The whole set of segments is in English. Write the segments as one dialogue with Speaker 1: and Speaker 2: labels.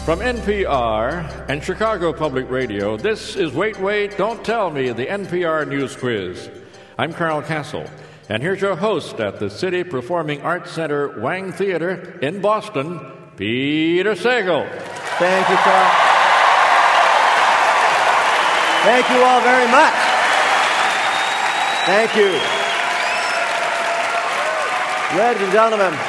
Speaker 1: From NPR and Chicago Public Radio, this is Wait, Wait, Don't Tell Me, the NPR News Quiz. I'm Carl Castle, and here's your host at the City Performing Arts Center Wang Theater in Boston, Peter Sagal.
Speaker 2: Thank you, Carl. Thank you all very much. Thank you. Ladies and gentlemen,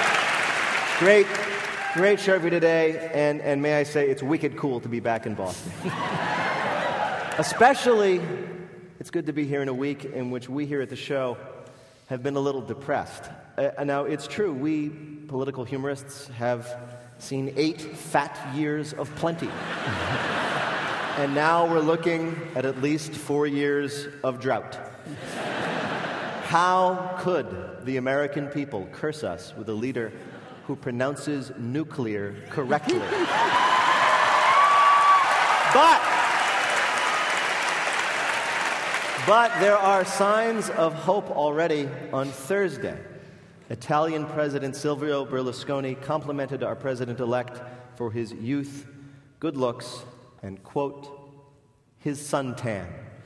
Speaker 2: great show for you today, and may I say, it's wicked cool to be back in Boston. Especially, it's good to be here in a week in which we here at the show have been a little depressed. Now, it's true, we political humorists have seen 8 fat years of plenty. And now we're looking at least 4 years of drought. How could the American people curse us with a leader who pronounces nuclear correctly? But there are signs of hope already. On Thursday, Italian President Silvio Berlusconi complimented our president-elect for his youth, good looks, and, quote, his suntan.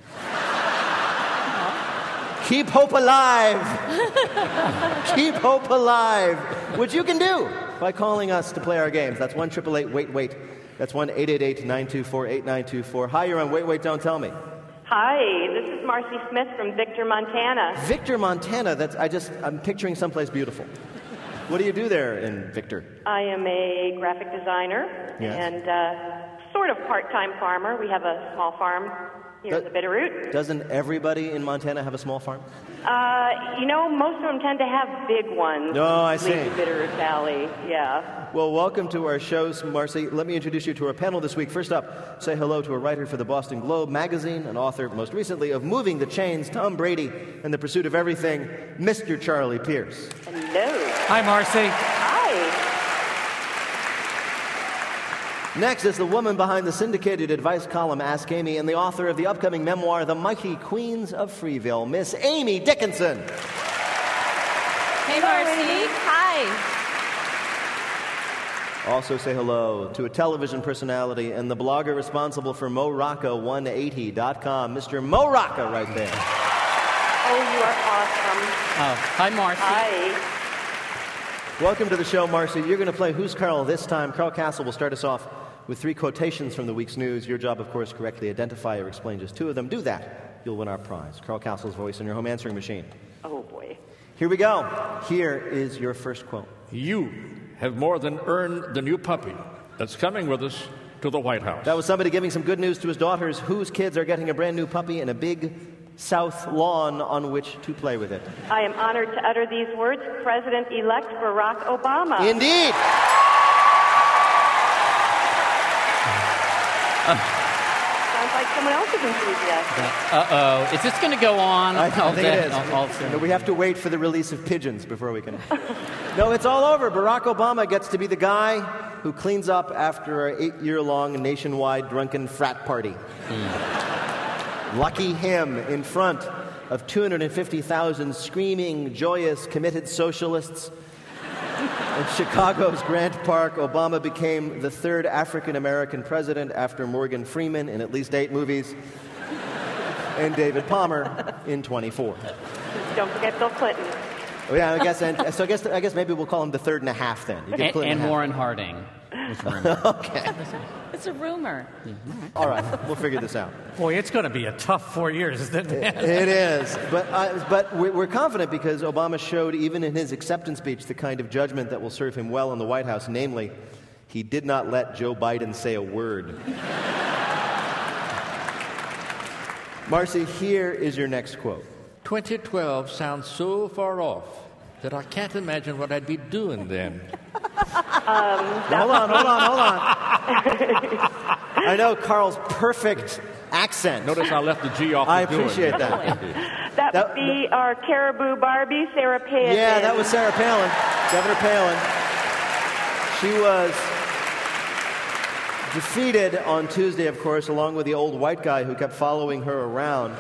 Speaker 2: Keep hope alive! Keep hope alive! Which you can do by calling us to play our games. That's 1-888-WAIT-WAIT. That's 1-888-924-8924. Hi, you're on Wait, Wait, Don't Tell Me.
Speaker 3: Hi, this is Marcy Smith from Victor, Montana.
Speaker 2: Victor, Montana? I'm picturing someplace beautiful. What do you do there in Victor?
Speaker 3: I am a graphic designer and sort of part-time farmer. We have a small farm here in the Bitterroot.
Speaker 2: Doesn't everybody in Montana have a small farm?
Speaker 3: Most of them tend to have big ones.
Speaker 2: No, I see.
Speaker 3: The Bitterroot Valley, yeah.
Speaker 2: Well, welcome to our shows, Marcy. Let me introduce you to our panel this week. First up, say hello to a writer for the Boston Globe magazine, an author, most recently, of Moving the Chains, Tom Brady, and The Pursuit of Everything, Mr. Charlie Pierce.
Speaker 3: Hello.
Speaker 4: Hi, Marcy.
Speaker 3: Hi.
Speaker 2: Next is the woman behind the syndicated advice column Ask Amy and the author of the upcoming memoir, The Mighty Queens of Freeville, Miss Amy Dickinson.
Speaker 5: Hey, Marcy. Hi.
Speaker 2: Also say hello to a television personality and the blogger responsible for MoRocca180.com, Mr. Mo Rocca right there.
Speaker 3: Oh, you are awesome.
Speaker 4: Oh, hi, Marcy.
Speaker 3: Hi.
Speaker 2: Welcome to the show, Marcy. You're going to play Who's Carl this time. Carl Castle will start us off with 3 quotations from the week's news. Your job, of course, correctly identify or explain just 2 of them. Do that. You'll win our prize. Carl Castle's voice in your home answering machine.
Speaker 3: Oh, boy.
Speaker 2: Here we go. Here is your first quote.
Speaker 1: You have more than earned the new puppy that's coming with us to the White House.
Speaker 2: That was somebody giving some good news to his daughters whose kids are getting a brand new puppy and a big south lawn on which to play with it.
Speaker 3: I am honored to utter these words, President-elect Barack Obama.
Speaker 2: Indeed.
Speaker 3: Sounds like someone else is enthusiastic.
Speaker 4: Uh-oh. Is this going to go on?
Speaker 2: I think it is. No, we have to wait for the release of pigeons before we can... No, it's all over. Barack Obama gets to be the guy who cleans up after an 8-year-long nationwide drunken frat party. Lucky him, in front of 250,000 screaming, joyous, committed socialists. In Chicago's Grant Park, Obama became the 3rd African-American president after Morgan Freeman in at least 8 movies and David Palmer in 24.
Speaker 3: Don't forget Bill Clinton.
Speaker 2: Oh, yeah, I guess maybe we'll call him the 3rd and a half then. You get
Speaker 4: and Warren Harding.
Speaker 2: Okay.
Speaker 5: It's a rumor.
Speaker 2: All right, we'll figure this out.
Speaker 4: Boy, it's going to be a tough 4 years, isn't it?
Speaker 2: It is. But we're confident because Obama showed, even in his acceptance speech, the kind of judgment that will serve him well in the White House. Namely, he did not let Joe Biden say a word. Marcy, here is your next quote.
Speaker 1: 2012 sounds so far off that I can't imagine what I'd be doing then.
Speaker 2: Hold on. I know Carl's perfect accent.
Speaker 1: Notice I left the G off.
Speaker 2: I appreciate that.
Speaker 3: That would be our Caribou Barbie, Sarah Palin.
Speaker 2: Yeah, that was Sarah Palin, Governor Palin. She was defeated on Tuesday, of course, along with the old white guy who kept following her around.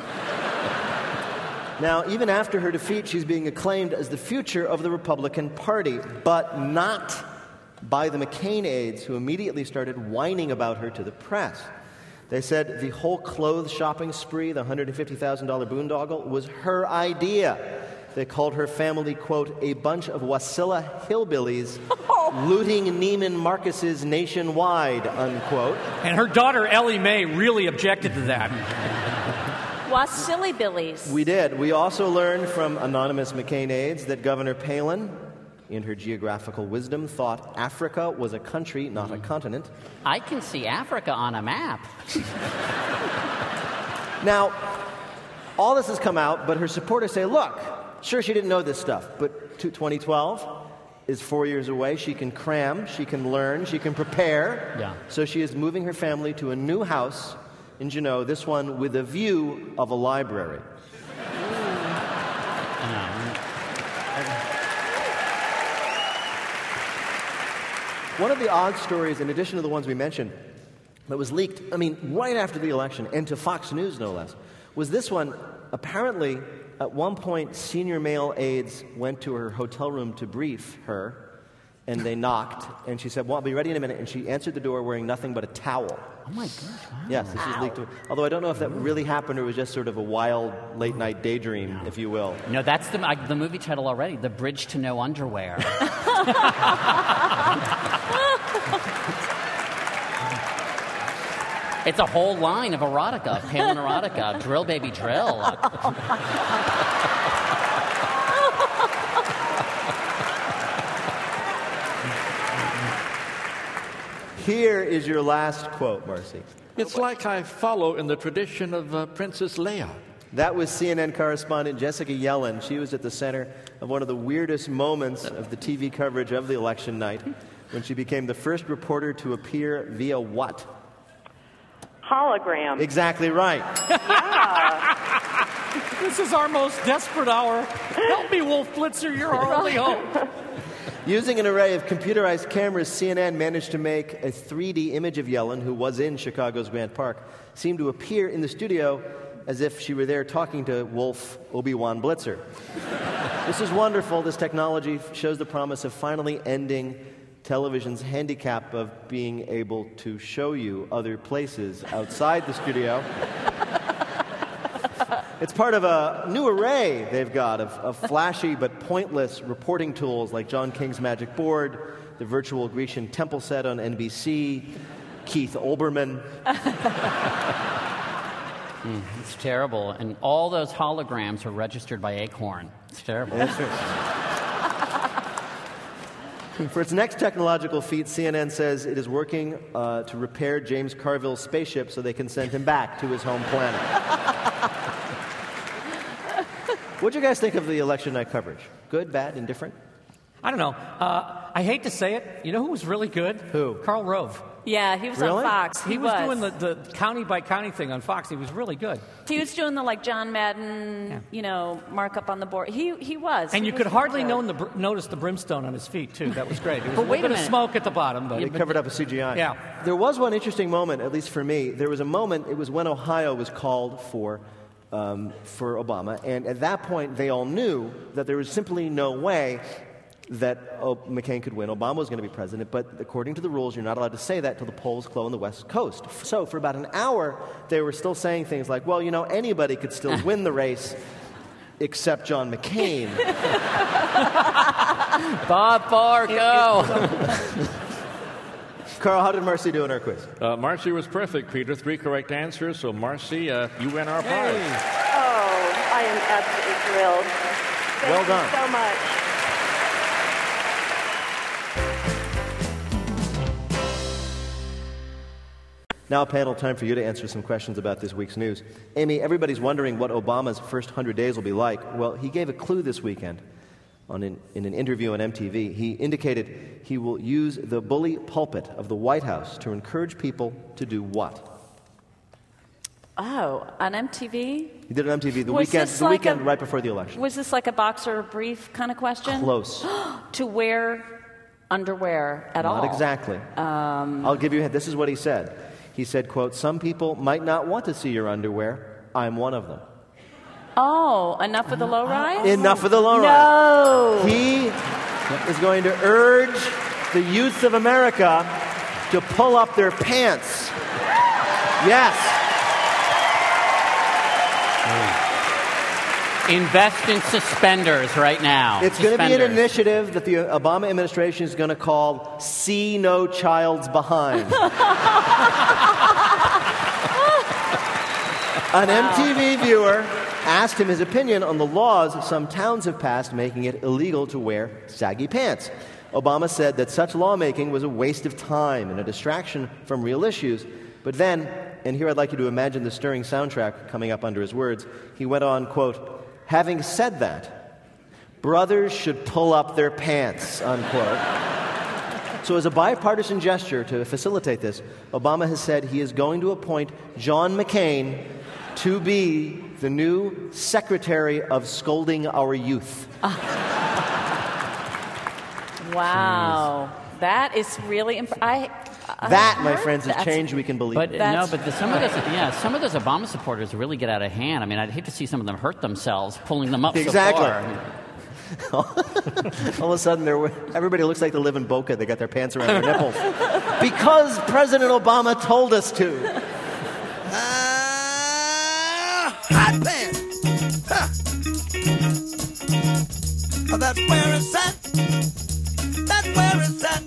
Speaker 2: Now, even after her defeat, she's being acclaimed as the future of the Republican Party, but not by the McCain aides, who immediately started whining about her to the press. They said the whole clothes shopping spree, the $150,000 boondoggle, was her idea. They called her family, quote, a bunch of Wasilla hillbillies looting Neiman Marcus's nationwide, unquote.
Speaker 4: And her daughter, Ellie Mae, really objected to that.
Speaker 5: Wasilla Billies.
Speaker 2: We did. We also learned from anonymous McCain aides that Governor Palin, in her geographical wisdom, thought Africa was a country, not a continent.
Speaker 4: I can see Africa on a map.
Speaker 2: Now, all this has come out, but her supporters say, look, sure, she didn't know this stuff, but 2012 is 4 years away. She can cram, she can learn, she can prepare.
Speaker 4: Yeah.
Speaker 2: So she is moving her family to a new house in Juneau, this one with a view of a library. One of the odd stories, in addition to the ones we mentioned, that was leaked, right after the election, and to Fox News no less, was this one. Apparently, at one point, senior male aides went to her hotel room to brief her, and they knocked, and she said, well, I'll be ready in a minute, and she answered the door wearing nothing but a towel.
Speaker 4: Oh, my gosh. Wow.
Speaker 2: Yes, this is leaked. Although I don't know if that really happened or was just sort of a wild late-night daydream, if you will.
Speaker 4: No, that's the movie title already, The Bridge to No Underwear. It's a whole line of erotica, Palin erotica, drill baby drill.
Speaker 2: Here is your last quote, Marcy.
Speaker 1: It's like I follow in the tradition of Princess Leia.
Speaker 2: That was CNN correspondent Jessica Yellen. She was at the center of one of the weirdest moments of the TV coverage of the election night when she became the first reporter to appear via what?
Speaker 3: Hologram.
Speaker 2: Exactly right.
Speaker 4: This is our most desperate hour. Help me, Wolf Blitzer, you're our only hope.
Speaker 2: Using an array of computerized cameras, CNN managed to make a 3D image of Yellen, who was in Chicago's Grant Park, seem to appear in the studio as if she were there talking to Wolf Obi-Wan Blitzer. This is wonderful. This technology shows the promise of finally ending television's handicap of being able to show you other places outside the studio. It's part of a new array they've got of flashy but pointless reporting tools like John King's Magic Board, the virtual Grecian temple set on NBC, Keith Olbermann.
Speaker 4: It's terrible. And all those holograms are registered by Acorn. It's terrible.
Speaker 2: That's right. For its next technological feat, CNN says it is working to repair James Carville's spaceship so they can send him back to his home planet. What'd you guys think of the election night coverage? Good, bad, indifferent?
Speaker 6: I don't know. I hate to say it. You know who was really good?
Speaker 2: Who?
Speaker 6: Carl Rove.
Speaker 5: Yeah, he was
Speaker 2: Really?
Speaker 5: on Fox.
Speaker 6: He was doing the county by county thing on Fox. He was really good.
Speaker 5: He was doing the John Madden, markup on the board. He was.
Speaker 6: And
Speaker 5: He
Speaker 6: you
Speaker 5: was
Speaker 6: could hardly
Speaker 5: really good.
Speaker 6: notice the brimstone on his feet, too. That was great. There was
Speaker 4: But
Speaker 6: a
Speaker 4: wait
Speaker 6: little
Speaker 4: a
Speaker 6: bit of
Speaker 4: minute.
Speaker 6: smoke at the bottom. But
Speaker 2: They covered up with CGI.
Speaker 6: Yeah.
Speaker 2: There was one interesting moment, at least for me. There was a moment, it was when Ohio was called for Obama. And at that point, they all knew that there was simply no way that McCain could win. Obama was going to be president, but according to the rules, you're not allowed to say that till the polls close on the West Coast. So for about an hour, they were still saying things like, well, anybody could still win the race except John McCain.
Speaker 4: Bob Barr, go!
Speaker 2: Carl, how did Marcy do in our quiz?
Speaker 1: Marcy was perfect, Peter. 3 correct answers. So, Marcy, you win our prize.
Speaker 3: Oh, I am absolutely thrilled.
Speaker 2: Well done.
Speaker 3: Thank you so much.
Speaker 2: Now, panel, time for you to answer some questions about this week's news. Amy, everybody's wondering what Obama's first 100 days will be like. Well, he gave a clue this weekend in an interview on MTV. He indicated he will use the bully pulpit of the White House to encourage people to do what?
Speaker 5: Oh, on MTV?
Speaker 2: He did it on MTV the
Speaker 5: Was
Speaker 2: weekend,
Speaker 5: this
Speaker 2: the
Speaker 5: like
Speaker 2: weekend
Speaker 5: a-
Speaker 2: right before the election.
Speaker 5: Was this like a boxer brief kind of question?
Speaker 2: Close.
Speaker 5: To wear underwear at all?
Speaker 2: Not exactly. I'll give you a hint. This is what he said. He said, quote, "Some people might not want to see your underwear. I'm one of them."
Speaker 5: Oh, enough with the low rise?
Speaker 2: Enough of the low
Speaker 5: No.
Speaker 2: rise. He is going to urge the youth of America to pull up their pants. Yes.
Speaker 4: Invest in suspenders right now.
Speaker 2: It's going to be an initiative that the Obama administration is going to call See No Child's Behind. An MTV viewer asked him his opinion on the laws some towns have passed making it illegal to wear saggy pants. Obama said that such lawmaking was a waste of time and a distraction from real issues. But then, and here I'd like you to imagine the stirring soundtrack coming up under his words, he went on, quote, having said that, brothers should pull up their pants, unquote. So as a bipartisan gesture to facilitate this, Obama has said he is going to appoint John McCain to be the new Secretary of Scolding Our Youth.
Speaker 5: Wow. That is really
Speaker 2: that, my friends, is change we can believe.
Speaker 4: But some of those Obama supporters really get out of hand. I mean, I'd hate to see some of them hurt themselves pulling them up
Speaker 2: exactly.
Speaker 4: So far.
Speaker 2: All of a sudden, everybody looks like they live in Boca. They got their pants around their nipples. Because President Obama told us to.
Speaker 7: Hot pants. Huh. Oh, that's where it's at. That's where it's at.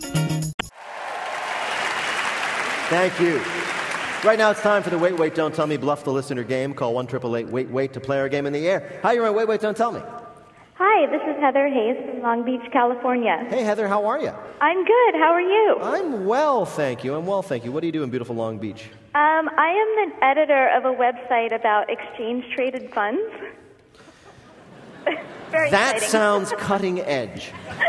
Speaker 2: Thank you. Right now it's time for the Wait, Wait, Don't Tell Me Bluff the Listener game. Call 1-888-WAIT-WAIT to play our game in the air. Hi, you're on Wait, Wait, Don't Tell Me.
Speaker 8: Hi, this is Heather Hayes from Long Beach, California.
Speaker 2: Hey, Heather, how are you?
Speaker 8: I'm good. How are you?
Speaker 2: I'm well, thank you. What do you do in beautiful Long Beach?
Speaker 8: I am the editor of a website about exchange-traded funds. Very
Speaker 2: that
Speaker 8: exciting.
Speaker 2: Sounds cutting edge.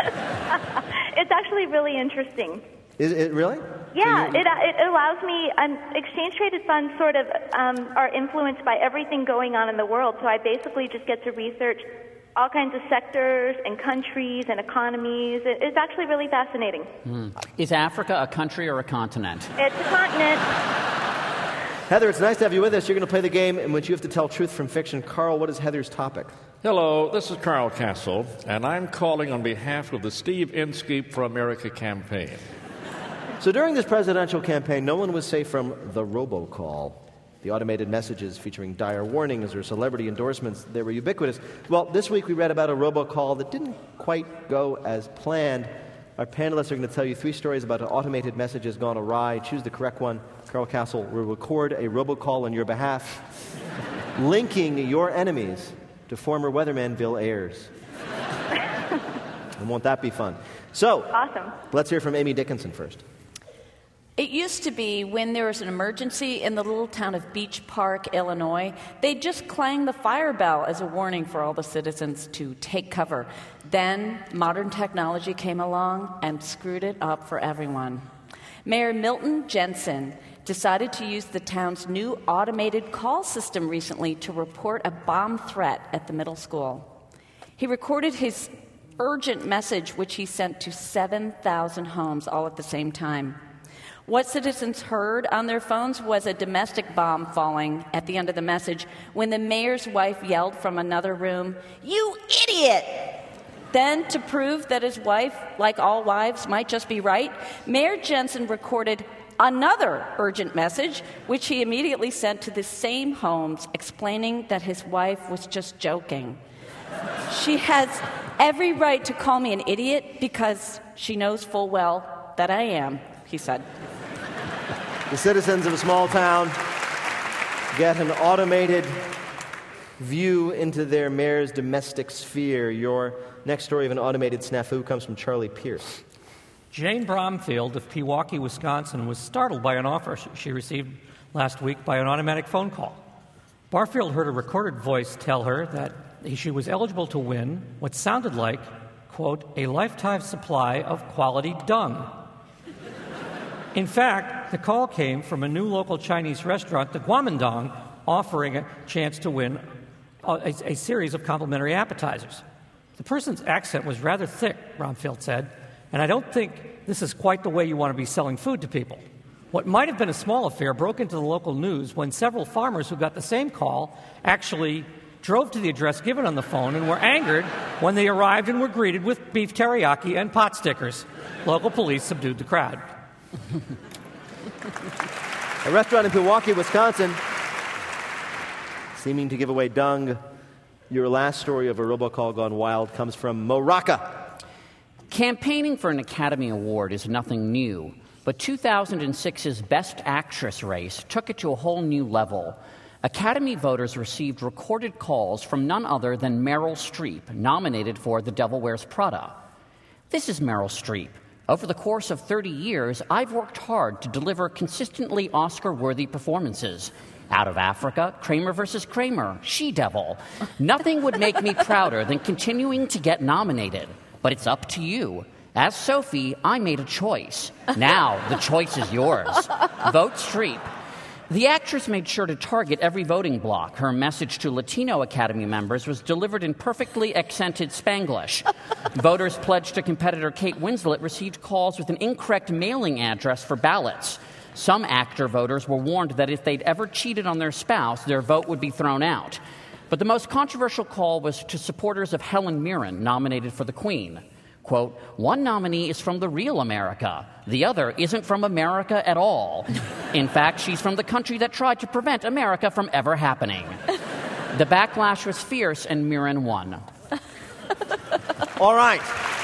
Speaker 8: It's actually really interesting.
Speaker 2: Is it really?
Speaker 8: Yeah, it allows me. Exchange-traded funds sort of are influenced by everything going on in the world, so I basically just get to research all kinds of sectors and countries and economies. It's actually really fascinating.
Speaker 4: Is Africa a country or a continent?
Speaker 8: It's a continent.
Speaker 2: Heather, it's nice to have you with us. You're going to play the game in which you have to tell truth from fiction. Carl, what is Heather's topic?
Speaker 1: Hello, this is Carl Castle, and I'm calling on behalf of the Steve Inskeep for America campaign.
Speaker 2: So during this presidential campaign, no one was safe from the robocall. The automated messages featuring dire warnings or celebrity endorsements, they were ubiquitous. Well, this week we read about a robocall that didn't quite go as planned. Our panelists are going to tell you 3 stories about an automated messages gone awry. Choose the correct one. Carl Castle will record a robocall on your behalf, linking your enemies to former weatherman Bill Ayers. And won't that be fun? So,
Speaker 8: awesome.
Speaker 2: Let's hear from Amy Dickinson first.
Speaker 5: It used to be when there was an emergency in the little town of Beach Park, Illinois, they'd just clang the fire bell as a warning for all the citizens to take cover. Then modern technology came along and screwed it up for everyone. Mayor Milton Jensen decided to use the town's new automated call system recently to report a bomb threat at the middle school. He recorded his urgent message, which he sent to 7,000 homes all at the same time. What citizens heard on their phones was a domestic bomb falling at the end of the message when the mayor's wife yelled from another room, "You idiot!" Then, to prove that his wife, like all wives, might just be right, Mayor Jensen recorded another urgent message, which he immediately sent to the same homes, explaining that his wife was just joking. She has every right to call me an idiot because she knows full well that I am, he said.
Speaker 2: The citizens of a small town get an automated view into their mayor's domestic sphere. Your next story of an automated snafu comes from Charlie Pierce.
Speaker 6: Jane Bromfield of Pewaukee, Wisconsin, was startled by an offer she received last week by an automatic phone call. Barfield heard a recorded voice tell her that she was eligible to win what sounded like, quote, a lifetime supply of quality dung. In fact, the call came from a new local Chinese restaurant, the Guomindang, offering a chance to win a series of complimentary appetizers. The person's accent was rather thick, Bromfield said, and I don't think this is quite the way you want to be selling food to people. What might have been a small affair broke into the local news when several farmers who got the same call actually drove to the address given on the phone and were angered when they arrived and were greeted with beef teriyaki and pot stickers. Local police subdued the crowd.
Speaker 2: A restaurant in Pewaukee, Wisconsin, seeming to give away dung. Your last story of a robocall gone wild comes from Mo Rocca.
Speaker 4: Campaigning for an Academy Award is nothing new, but 2006's Best Actress race took it to a whole new level. Academy voters received recorded calls from none other than Meryl Streep, nominated for The Devil Wears Prada. This is Meryl Streep. Over the course of 30 years, I've worked hard to deliver consistently Oscar-worthy performances. Out of Africa, Kramer versus Kramer, She-Devil. Nothing would make me prouder than continuing to get nominated. But it's up to you. As Sophie, I made a choice. Now, the choice is yours. Vote Streep. The actress made sure to target every voting bloc. Her message to Latino Academy members was delivered in perfectly accented Spanglish. Voters pledged to competitor Kate Winslet received calls with an incorrect mailing address for ballots. Some actor voters were warned that if they'd ever cheated on their spouse, their vote would be thrown out. But the most controversial call was to supporters of Helen Mirren, nominated for the Queen. Quote, one nominee is from the real America. The other isn't from America at all. In fact, she's from the country that tried to prevent America from ever happening. The backlash was fierce, and Mirren won.
Speaker 2: All right.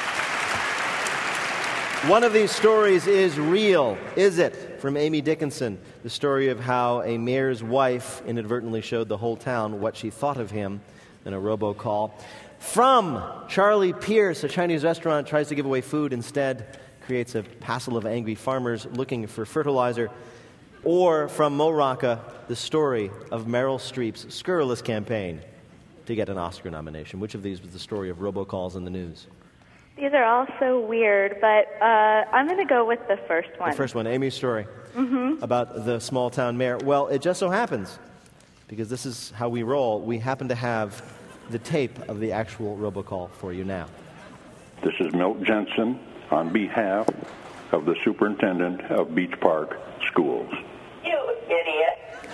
Speaker 2: One of these stories is real, is it? From Amy Dickinson, the story of how a mayor's wife inadvertently showed the whole town what she thought of him in a robocall. From Charlie Pierce, a Chinese restaurant tries to give away food, instead creates a passel of angry farmers looking for fertilizer. Or from Mo Rocca, the story of Meryl Streep's scurrilous campaign to get an Oscar nomination. Which of these was the story of robocalls in the news?
Speaker 8: These are all so weird, but I'm going to go with the first one.
Speaker 2: The first one, Amy's story about the small-town mayor. Well, it just so happens, because this is how we roll, we happen to have the tape of the actual robocall for you now.
Speaker 9: This is Milt Jensen on behalf of the superintendent of Beach Park Schools.
Speaker 10: You idiot.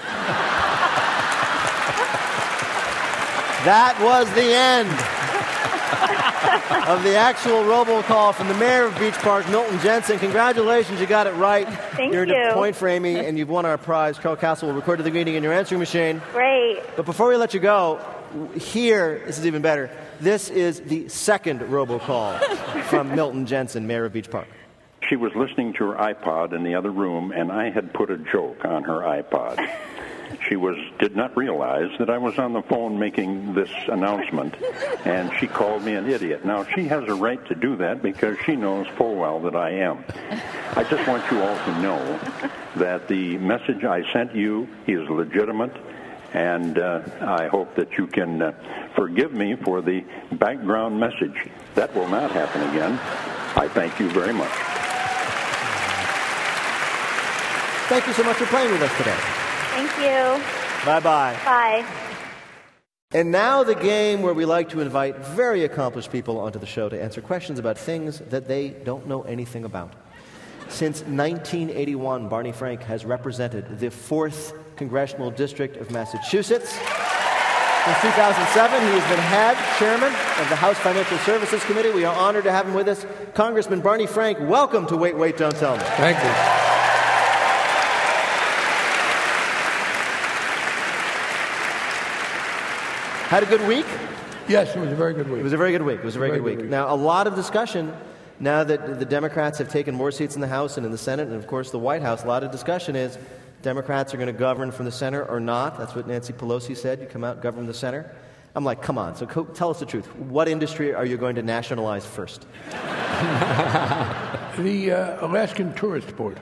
Speaker 2: That was the end of the actual robocall from the mayor of Beach Park, Milton Jensen. Congratulations, you got it right.
Speaker 8: Thank
Speaker 2: You're
Speaker 8: you.
Speaker 2: a point for Amy, and you've won our prize. Carl Castle will record the greeting in your answering machine.
Speaker 8: Great.
Speaker 2: But before we let you go, here, this is even better, this is the second robocall from Milton Jensen, mayor of Beach Park.
Speaker 9: She was listening to her iPod in the other room, and I had put a joke on her iPod. She did not realize that I was on the phone making this announcement, and she called me an idiot. Now, she has a right to do that because she knows full well that I am. I just want you all to know that the message I sent you is legitimate, and I hope that you can forgive me for the background message. That will not happen again. I thank you very much.
Speaker 2: Thank you so much for playing with us today.
Speaker 8: Thank you.
Speaker 2: Bye-bye.
Speaker 8: Bye.
Speaker 2: And now the game where we like to invite very accomplished people onto the show to answer questions about things that they don't know anything about. Since 1981, Barney Frank has represented the 4th Congressional District of Massachusetts. Since 2007, he has been head chairman of the House Financial Services Committee. We are honored to have him with us. Congressman Barney Frank, welcome to Wait, Wait, Don't Tell Me.
Speaker 11: Thank you.
Speaker 2: Had a good week?
Speaker 11: Yes, it was a very good week.
Speaker 2: It was a very good week. It was a very good week. Now, a lot of discussion now that the Democrats have taken more seats in the House and in the Senate, and of course the White House. A lot of discussion is Democrats are going to govern from the center or not. That's what Nancy Pelosi said. You come out, govern the center. I'm like, come on. So tell us the truth. What industry are you going to nationalize first?
Speaker 11: The Alaskan Tourist Board.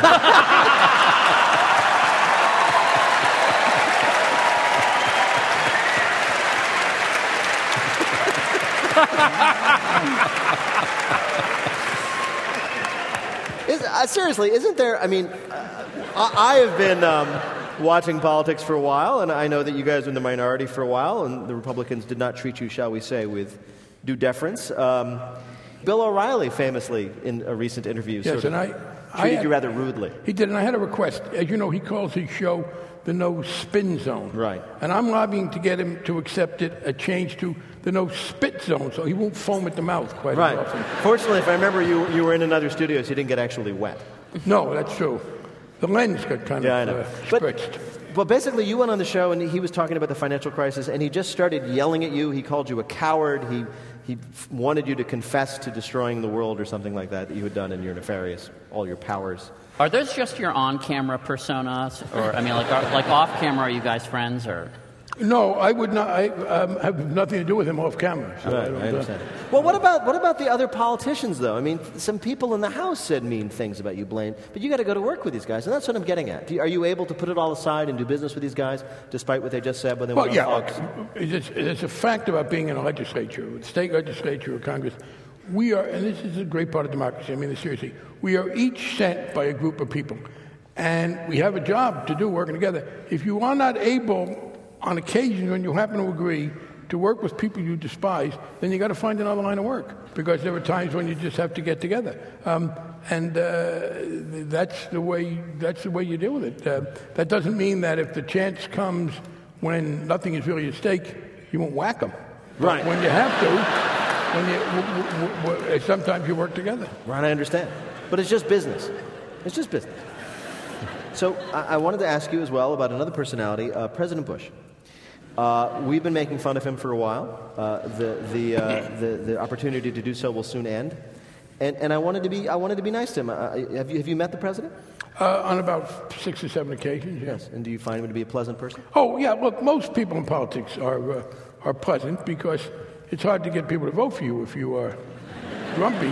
Speaker 2: Seriously, isn't there, I mean, I have been watching politics for a while, and I know that you guys were in the minority for a while, and the Republicans did not treat you, shall we say, with due deference. Bill O'Reilly famously, in a recent interview,
Speaker 11: Yes, and I
Speaker 2: treated you rather rudely.
Speaker 11: He did, and I had a request. As you know, he calls his show the No Spin Zone.
Speaker 2: Right.
Speaker 11: And I'm lobbying to get him to accept it, a change to the No Spit Zone, so he won't foam at the mouth quite as often.
Speaker 2: Fortunately, if I remember, you were in another studio, so you didn't get actually wet.
Speaker 11: No, that's true. The lens got kind of spritzed.
Speaker 2: Well, basically, you went on the show, and he was talking about the financial crisis, and he just started yelling at you. He called you a coward. He wanted you to confess to destroying the world or something like that you had done in your nefarious, all your powers.
Speaker 4: Are those just your on-camera personas? Or, I mean, like off-camera, are you guys friends? Or
Speaker 11: No, I would not. I have nothing to do with him off camera. So
Speaker 2: right, I understand. Well, what about the other politicians, though? I mean, some people in the House said mean things about you, Blaine, but you got to go to work with these guys, and that's what I'm getting at. Are you able to put it all aside and do business with these guys, despite what they just said when they went on Fox?
Speaker 11: It's a fact about being in a legislature, the state legislature or Congress. We are, and this is a great part of democracy, I mean this seriously, we are each sent by a group of people, and we have a job to do working together. If you are not able, on occasion when you happen to agree, to work with people you despise, then you got to find another line of work, because there are times when you just have to get together, and that's the way you deal with it. That doesn't mean that if the chance comes when nothing is really at stake, you won't whack them.
Speaker 2: Right.
Speaker 11: When you have to. Sometimes you work together.
Speaker 2: Right, I understand. But it's just business. It's just business. So I wanted to ask you as well about another personality, President Bush. We've been making fun of him for a while. The opportunity to do so will soon end. And I wanted to be nice to him. Have you met the president?
Speaker 11: On about 6 or 7 occasions, yes.
Speaker 2: And do you find him to be a pleasant person?
Speaker 11: Oh, yeah. Look, most people in politics are pleasant, because it's hard to get people to vote for you if you are grumpy.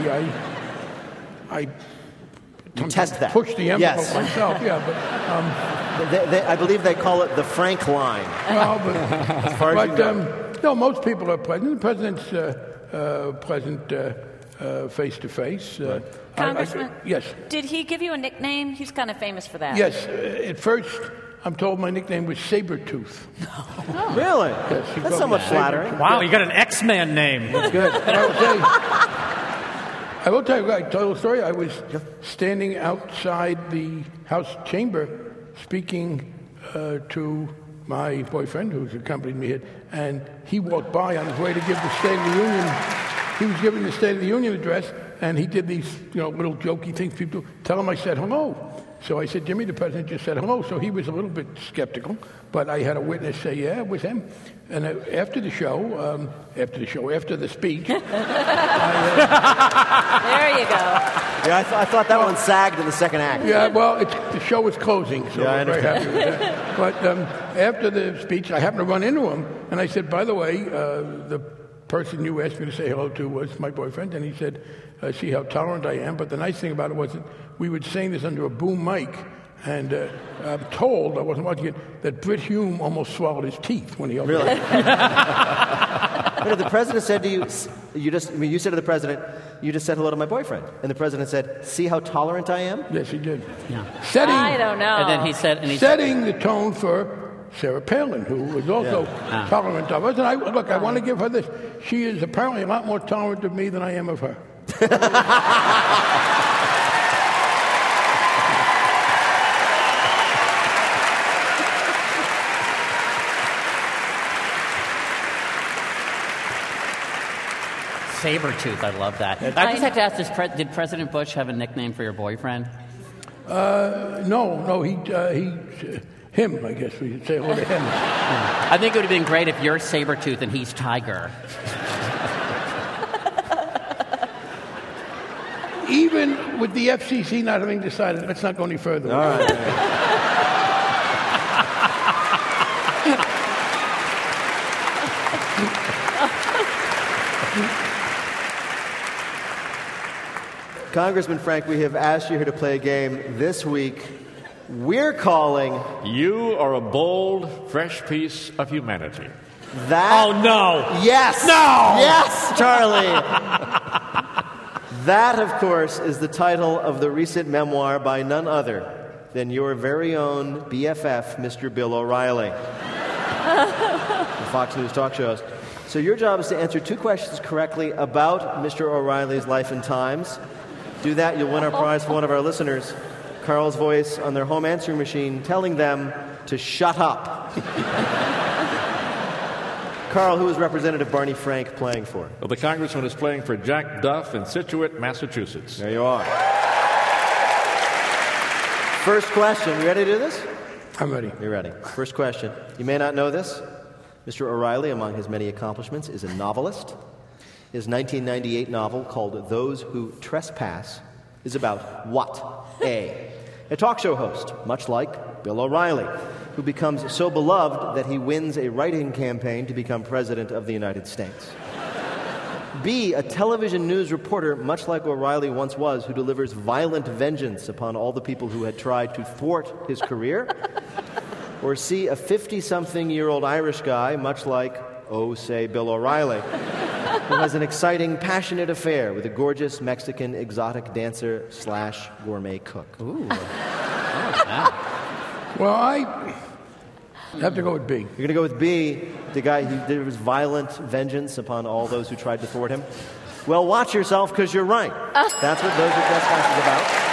Speaker 11: I
Speaker 2: test that.
Speaker 11: Push the envelope myself, yeah. But
Speaker 2: I believe they call it the Frank line.
Speaker 11: Well,
Speaker 2: as far as you know.
Speaker 11: No, most people are pleasant. The president's pleasant face to face.
Speaker 5: Congressman,
Speaker 11: yes.
Speaker 5: Did he give you a nickname? He's kind of famous for that.
Speaker 11: Yes. At first, I'm told my nickname was Sabretooth.
Speaker 2: Oh. Really?
Speaker 11: Yes,
Speaker 2: that's somewhat flattering.
Speaker 6: Wow, you got an X-Man name.
Speaker 2: That's good.
Speaker 11: I will tell you, I told a story. I was standing outside the House chamber speaking to my boyfriend, who's accompanied me here, and he walked by on his way to give the State of the Union. He was giving the State of the Union address, and he did these little jokey things people do. Tell him I said hello. So I said, Jimmy, the president just said hello. So he was a little bit skeptical, but I had a witness say, yeah, it was him. And after the speech.
Speaker 5: There you go.
Speaker 2: Yeah, I thought that one sagged in the second act.
Speaker 11: Yeah, well, the show was closing, so I'm very happy with that. But after the speech, I happened to run into him, and I said, by the way, the person you asked me to say hello to was my boyfriend, and he said, see how tolerant I am. But the nice thing about it was that we were saying this under a boom mic, and I'm told, I wasn't watching it, that Brit Hume almost swallowed his teeth when he opened it.
Speaker 2: But the president said to you, you said to the president, you just said hello to my boyfriend. And the president said, see how tolerant I am?
Speaker 11: Yes, he did.
Speaker 4: Yeah.
Speaker 5: I don't know.
Speaker 4: And then he said...
Speaker 11: setting the tone for Sarah Palin, who was also tolerant of us. And I want to give her this. She is apparently a lot more tolerant of me than I am of her.
Speaker 4: Sabretooth, I love that. I just have to ask this, did President Bush have a nickname for your boyfriend?
Speaker 11: No, him, I guess we should say hello to him.
Speaker 4: I think it would have been great if you're Sabretooth and he's Tiger.
Speaker 11: Even with the FCC not having decided, let's not go any further.
Speaker 2: All right. Congressman Frank, we have asked you here to play a game this week. We're calling...
Speaker 1: You are a bold, fresh piece of humanity.
Speaker 2: That...
Speaker 6: Oh, no.
Speaker 2: Yes.
Speaker 6: No.
Speaker 2: Yes, Charlie. That, of course, is the title of the recent memoir by none other than your very own BFF, Mr. Bill O'Reilly. The Fox News talk shows. So your job is to answer 2 questions correctly about Mr. O'Reilly's life and times. Do that, you'll win our prize for one of our listeners. Carl's voice on their home answering machine telling them to shut up. Carl, who is Representative Barney Frank playing for?
Speaker 1: Well, the congressman is playing for Jack Duff in Scituate, Massachusetts.
Speaker 2: There you are. First question. You ready to do this?
Speaker 11: I'm ready.
Speaker 2: You're ready. First question. You may not know this. Mr. O'Reilly, among his many accomplishments, is a novelist. His 1998 novel called Those Who Trespass is about what? A talk show host, much like Bill O'Reilly, who becomes so beloved that he wins a write-in campaign to become President of the United States. B, a television news reporter, much like O'Reilly once was, who delivers violent vengeance upon all the people who had tried to thwart his career. Or C, a 50-something-year-old Irish guy, much like, say, Bill O'Reilly, who has an exciting, passionate affair with a gorgeous Mexican exotic dancer / gourmet cook.
Speaker 4: Ooh.
Speaker 11: Well, I have to go with B.
Speaker 2: You're going to go with B, the guy who delivers violent vengeance upon all those who tried to thwart him? Well, watch yourself, because you're right. That's what Those Who Trespass is about.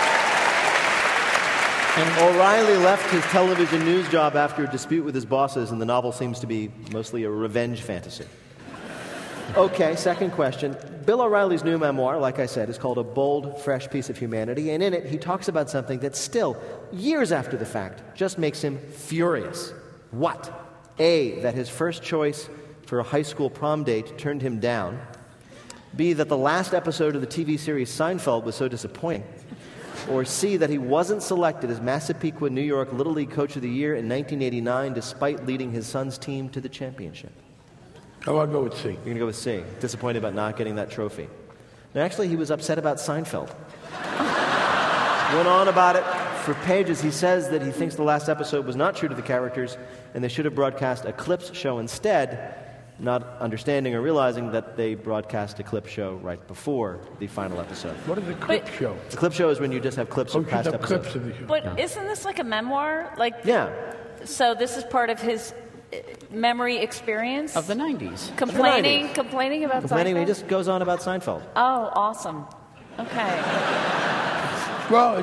Speaker 2: And O'Reilly left his television news job after a dispute with his bosses, and the novel seems to be mostly a revenge fantasy. Okay, second question. Bill O'Reilly's new memoir, like I said, is called A Bold, Fresh Piece of Humanity, and in it he talks about something that still, years after the fact, just makes him furious. What? A, that his first choice for a high school prom date turned him down. B, that the last episode of the TV series Seinfeld was so disappointing. Or C, that he wasn't selected as Massapequa, New York Little League Coach of the Year in 1989 despite leading his son's team to the championship.
Speaker 11: Oh, I'll go with C.
Speaker 2: You're going to go with C. Disappointed about not getting that trophy. Now, actually, he was upset about Seinfeld. Went on about it for pages. He says that he thinks the last episode was not true to the characters and they should have broadcast a clips show instead, not understanding or realizing that they broadcast a clip show right before the final episode.
Speaker 11: What is a clip show?
Speaker 2: The clip show is when you just have clips of past episodes.
Speaker 11: Clips of the show.
Speaker 5: But isn't this like a memoir?
Speaker 2: Yeah.
Speaker 5: So this is part of his memory experience?
Speaker 4: Of the 90s.
Speaker 5: Complaining about
Speaker 2: Complaining,
Speaker 5: Seinfeld?
Speaker 2: he just goes on about Seinfeld.
Speaker 5: Oh, awesome. Okay.
Speaker 11: Well,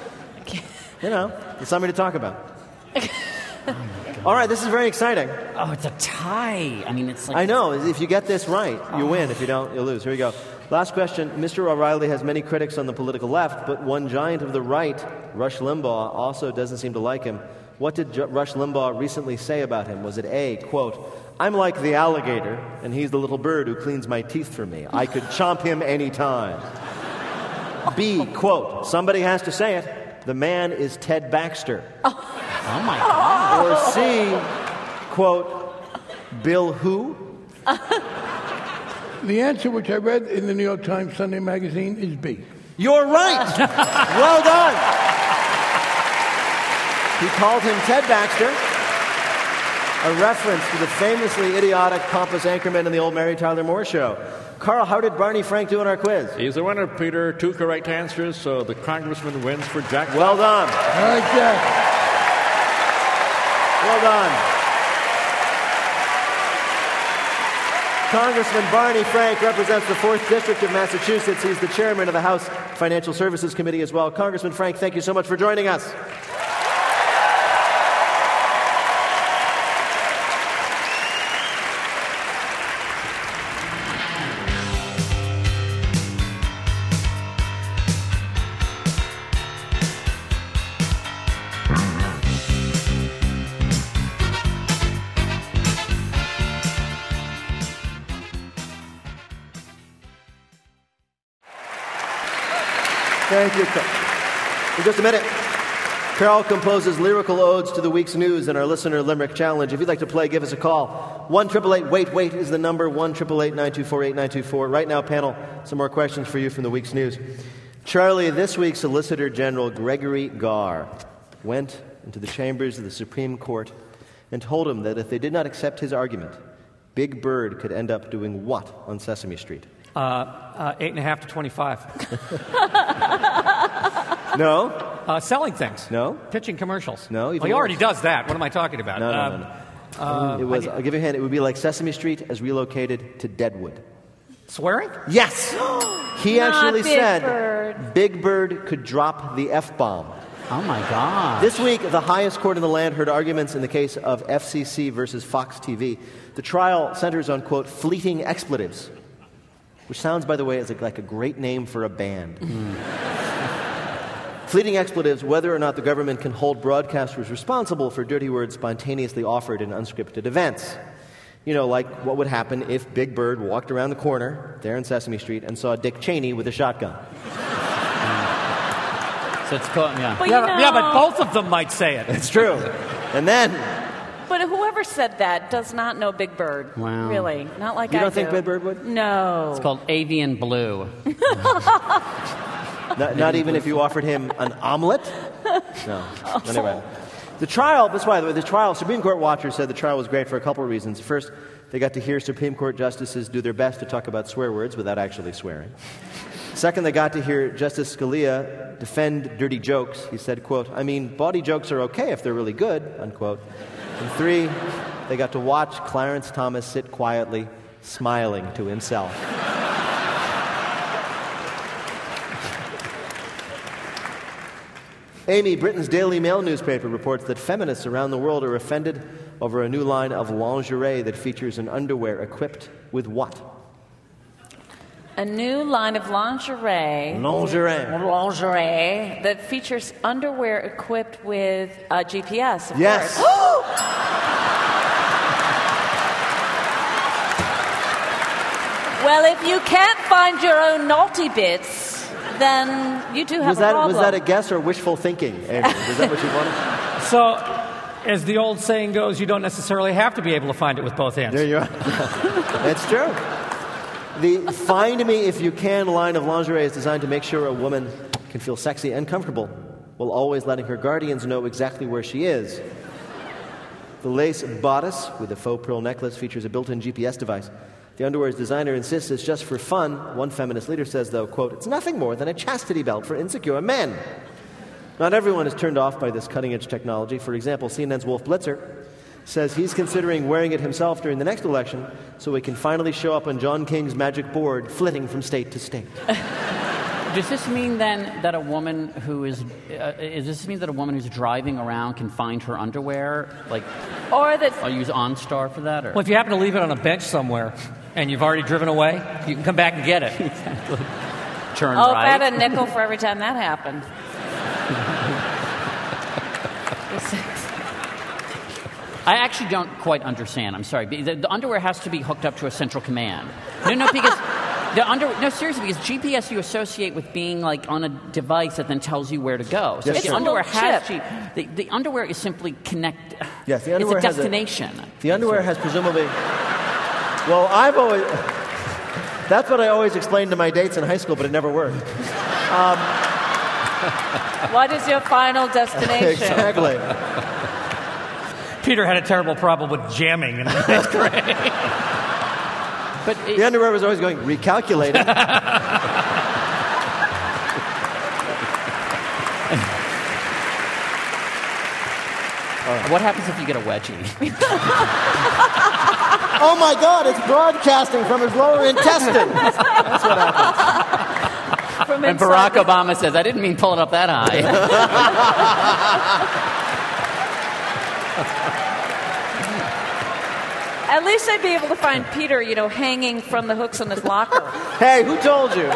Speaker 2: it's something to talk about. All right, this is very exciting.
Speaker 4: Oh, it's a tie. I mean, it's like...
Speaker 2: I know. If you get this right, you win. If you don't, you'll lose. Here we go. Last question. Mr. O'Reilly has many critics on the political left, but one giant of the right, Rush Limbaugh, also doesn't seem to like him. What did Rush Limbaugh recently say about him? Was it A, quote, "I'm like the alligator, and he's the little bird who cleans my teeth for me. I could chomp him any time." B, quote, "Somebody has to say it. The man is Ted Baxter."
Speaker 4: Oh my God.
Speaker 2: Or C, quote, "Bill who?"
Speaker 11: the answer, which I read in the New York Times Sunday magazine, is B.
Speaker 2: You're right. Well done. He called him Ted Baxter, a reference to the famously idiotic, pompous anchorman in the old Mary Tyler Moore Show. Carl, how did Barney Frank do in our quiz?
Speaker 1: He's the winner, Peter. 2 correct answers, so the congressman wins for Jack.
Speaker 2: Well done.
Speaker 11: All right, Jack.
Speaker 2: Well done. Congressman Barney Frank represents the 4th District of Massachusetts. He's the chairman of the House Financial Services Committee as well. Congressman Frank, thank you so much for joining us. Thank you. In just a minute, Carol composes lyrical odes to the week's news in our Listener Limerick Challenge. If you'd like to play, give us a call. 1-888-WAIT is the number, 1-888-924-8924. Right now, panel, some more questions for you from the week's news. Charlie, this week, Solicitor General Gregory Garr went into the chambers of the Supreme Court and told him that if they did not accept his argument, Big Bird could end up doing what on Sesame Street?
Speaker 6: 8.5 to 25.
Speaker 2: No.
Speaker 6: Selling things.
Speaker 2: No.
Speaker 6: Pitching commercials.
Speaker 2: No.
Speaker 6: Well, he already does that. What am I talking about?
Speaker 2: No. I'll give you a hint. It would be like Sesame Street as relocated to Deadwood.
Speaker 6: Swearing?
Speaker 2: Yes! He actually
Speaker 5: Big
Speaker 2: said
Speaker 5: Bird.
Speaker 2: Big Bird could drop the F-bomb.
Speaker 4: Oh, my God.
Speaker 2: This week, the highest court in the land heard arguments in the case of FCC versus Fox TV. The trial centers on, quote, fleeting expletives, which sounds, by the way, like a great name for a band. Fleeting expletives, whether or not the government can hold broadcasters responsible for dirty words spontaneously offered in unscripted events. You know, like what would happen if Big Bird walked around the corner there in Sesame Street and saw Dick Cheney with a shotgun.
Speaker 4: So it's called, yeah.
Speaker 6: But both of them might say it.
Speaker 2: It's true. And then...
Speaker 5: But whoever said that does not know Big Bird.
Speaker 4: Wow.
Speaker 5: Really. Not like
Speaker 2: You
Speaker 5: I
Speaker 2: don't
Speaker 5: do.
Speaker 2: think Big Bird would?
Speaker 5: No.
Speaker 4: It's called avian blue.
Speaker 2: Not even if you offered him an omelet? No. Anyway. The trial, by the way, Supreme Court watchers said the trial was great for a couple of reasons. First, they got to hear Supreme Court justices do their best to talk about swear words without actually swearing. Second, they got to hear Justice Scalia defend dirty jokes. He said, quote, I mean, bawdy jokes are okay if they're really good, unquote. And three, they got to watch Clarence Thomas sit quietly, smiling to himself. Amy, Britain's Daily Mail newspaper, reports that feminists around the world are offended over a new line of lingerie that features an underwear equipped with what?
Speaker 5: A new line of lingerie that features underwear equipped with GPS. Of
Speaker 2: Yes.
Speaker 5: course. Well, if you can't find your own naughty bits, then you do have a problem.
Speaker 2: Was that a guess or wishful thinking, Amy? Is that what you wanted?
Speaker 6: So, as the old saying goes, you don't necessarily have to be able to find it with both hands.
Speaker 2: There you are. That's true. The Find Me If You Can line of lingerie is designed to make sure a woman can feel sexy and comfortable while always letting her guardians know exactly where she is. The lace bodice with a faux pearl necklace features a built-in GPS device. The underwear's designer insists it's just for fun. One feminist leader says, though, quote, it's nothing more than a chastity belt for insecure men. Not everyone is turned off by this cutting-edge technology. For example, CNN's Wolf Blitzer says he's considering wearing it himself during the next election so he can finally show up on John King's magic board, flitting from state to state.
Speaker 4: Does this mean then that a woman who is driving around can find her underwear,
Speaker 5: or that
Speaker 4: I'll use OnStar for that? Or?
Speaker 6: Well, if you happen to leave it on a bench somewhere and you've already driven away, you can come back and get it.
Speaker 4: Exactly. Turn
Speaker 5: right.
Speaker 4: right.
Speaker 5: If I had a nickel for every time that happened.
Speaker 4: I actually don't quite understand. I'm sorry. The underwear has to be hooked up to a central command. No, because seriously, because GPS you associate with being on a device that then tells you where to go. So
Speaker 2: Yes,
Speaker 4: the
Speaker 2: sir.
Speaker 4: underwear the underwear is simply connect.
Speaker 2: Yes, the underwear
Speaker 4: it's a destination.
Speaker 2: The underwear has presumably. Well, that's what I always explained to my dates in high school, but it never worked.
Speaker 5: What is your final destination?
Speaker 2: Exactly.
Speaker 6: Peter had a terrible problem with jamming in 9th grade.
Speaker 4: But
Speaker 2: the underwear was always going, recalculating.
Speaker 4: What happens if you get a wedgie?
Speaker 2: Oh my God, it's broadcasting from his lower intestine. That's what happens.
Speaker 4: And Barack Obama says, I didn't mean pull it up that high.
Speaker 5: At least I'd be able to find Peter, hanging from the hooks in his locker.
Speaker 2: Hey, who told you?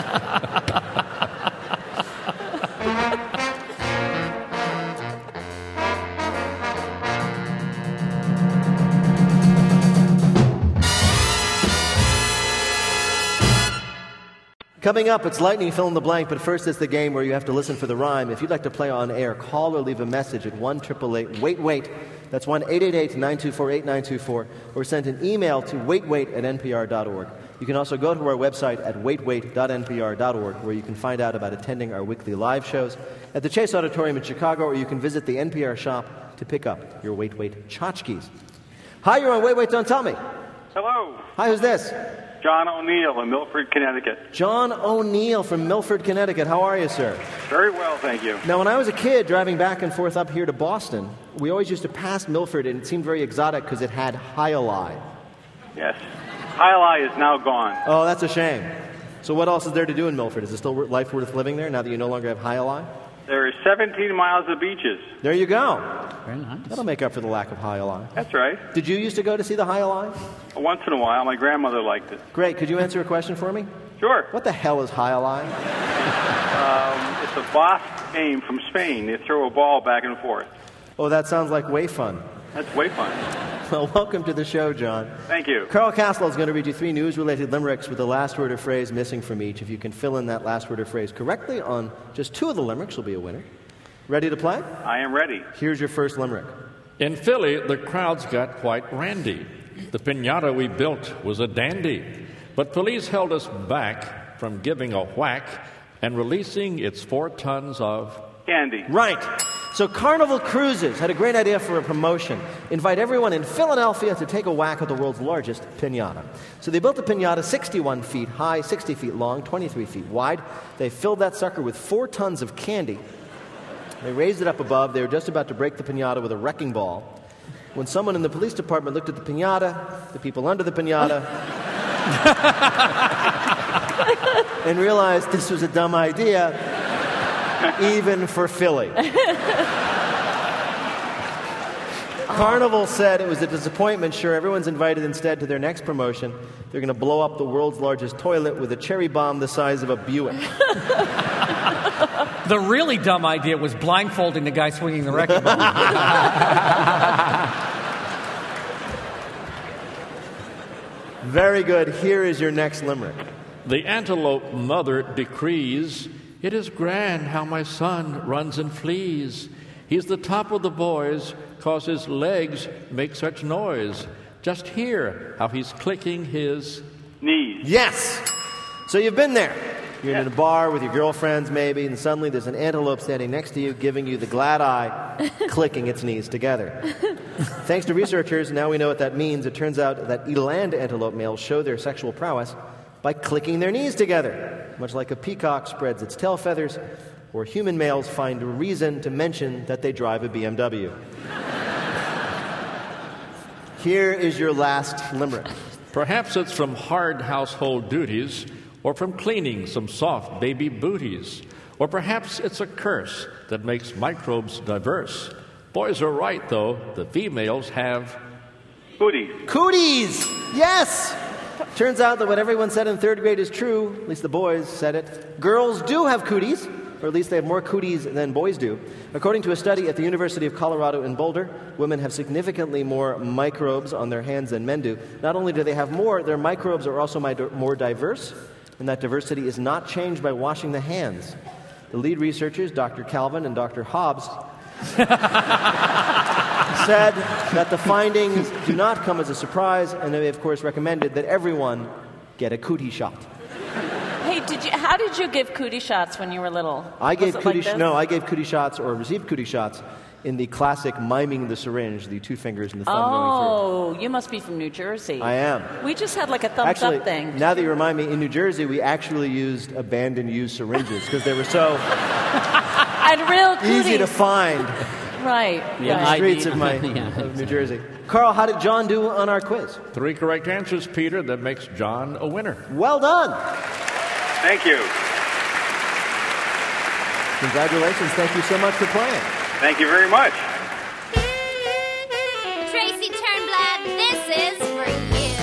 Speaker 2: Coming up, it's Lightning Fill in the Blank, but first it's the game where you have to listen for the rhyme. If you'd like to play on air, call or leave a message at 1-888-WAIT-WAIT. That's 1-888-924-8924, or send an email to waitwait@npr.org. You can also go to our website at waitwait.npr.org, where you can find out about attending our weekly live shows at the Chase Auditorium in Chicago, or you can visit the NPR shop to pick up your Wait Wait tchotchkes. Hi, you're on Wait Wait, Don't Tell Me.
Speaker 12: Hello.
Speaker 2: Hi, who's this?
Speaker 12: John O'Neill in Milford, Connecticut.
Speaker 2: John O'Neill from Milford, Connecticut. How are you, sir?
Speaker 12: Very well, thank you.
Speaker 2: Now, when I was a kid driving back and forth up here to Boston, we always used to pass Milford, and it seemed very exotic because it had Hialeah.
Speaker 12: Yes. Hialeah is now gone.
Speaker 2: Oh, that's a shame. So what else is there to do in Milford? Is it still life worth living there now that you no longer have Hialeah?
Speaker 12: There are 17 miles of beaches.
Speaker 2: There you go.
Speaker 4: Very nice.
Speaker 2: That'll make up for the lack of Hialeah.
Speaker 12: That's right.
Speaker 2: Did you used to go to see the Hialeah?
Speaker 12: Once in a while. My grandmother liked it.
Speaker 2: Great. Could you answer a question for me?
Speaker 12: Sure.
Speaker 2: What the hell is Hialeah?
Speaker 12: It's a Basque game from Spain. They throw a ball back and forth.
Speaker 2: Oh, that sounds like way fun.
Speaker 12: That's way fun.
Speaker 2: Well, welcome to the show, John.
Speaker 12: Thank you.
Speaker 2: Carl Castle is going to read you 3 news-related limericks with the last word or phrase missing from each. If you can fill in that last word or phrase correctly on just 2 of the limericks, you'll be a winner. Ready to play?
Speaker 12: I am ready.
Speaker 2: Here's your first limerick.
Speaker 1: In Philly, the crowds got quite randy. The piñata we built was a dandy, but police held us back from giving a whack and releasing its 4 tons of
Speaker 12: candy.
Speaker 2: Right. So Carnival Cruises had a great idea for a promotion. Invite everyone in Philadelphia to take a whack at the world's largest piñata. So they built a piñata 61 feet high, 60 feet long, 23 feet wide. They filled that sucker with 4 tons of candy. They raised it up above. They were just about to break the piñata with a wrecking ball when someone in the police department looked at the piñata, the people under the piñata, and realized this was a dumb idea, even for Philly. Carnival said it was a disappointment. Sure, everyone's invited instead to their next promotion. They're going to blow up the world's largest toilet with a cherry bomb the size of a Buick.
Speaker 6: The really dumb idea was blindfolding the guy swinging the wrecking ball.
Speaker 2: Very good. Here is your next limerick.
Speaker 1: The antelope mother decrees, "It is grand how my son runs and flees. He's the top of the boys, 'cause his legs make such noise. Just hear how he's clicking his
Speaker 12: knees."
Speaker 2: Yes. So you've been there. You're in a bar with your girlfriends maybe, and suddenly there's an antelope standing next to you giving you the glad eye, clicking its knees together. Thanks to researchers, now we know what that means. It turns out that eland antelope males show their sexual prowess by clicking their knees together, much like a peacock spreads its tail feathers, or human males find a reason to mention that they drive a BMW. Here is your last limerick.
Speaker 1: Perhaps it's from hard household duties, or from cleaning some soft baby booties, or perhaps it's a curse that makes microbes diverse. Boys are right, though. The females have
Speaker 12: cooties.
Speaker 2: Cooties! Yes! Turns out that what everyone said in 3rd grade is true. At least the boys said it. Girls do have cooties, or at least they have more cooties than boys do. According to a study at the University of Colorado in Boulder, women have significantly more microbes on their hands than men do. Not only do they have more, their microbes are also more diverse, and that diversity is not changed by washing the hands. The lead researchers, Dr. Calvin and Dr. Hobbs, said that the findings do not come as a surprise, and they, of course, recommended that everyone get a cootie shot.
Speaker 5: Hey, how did you give cootie shots when you were little?
Speaker 2: I gave cootie shots or received cootie shots in the classic miming the syringe, the 2 fingers and the thumb going through.
Speaker 5: Oh, you must be from New Jersey.
Speaker 2: I am.
Speaker 5: We just had like a thumbs up thing.
Speaker 2: Now that you remind me, in New Jersey, we actually used abandoned used syringes because they were so
Speaker 5: and real
Speaker 2: easy to find.
Speaker 5: Right.
Speaker 2: In the streets of New Jersey. Carl, how did John do on our quiz?
Speaker 1: 3 correct answers, Peter. That makes John a winner.
Speaker 2: Well done.
Speaker 12: Thank you.
Speaker 2: Congratulations. Thank you so much for playing.
Speaker 12: Thank you very much.
Speaker 13: Tracy Turnblad, this is for you.